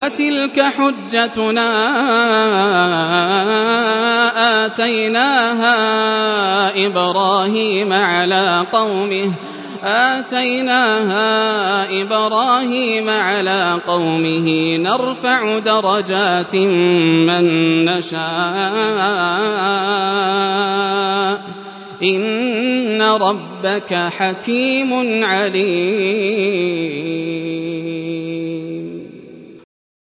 تلك حجتنا آتيناها إبراهيم على قومه نرفع درجات من نشاء إن ربك حكيم عليم.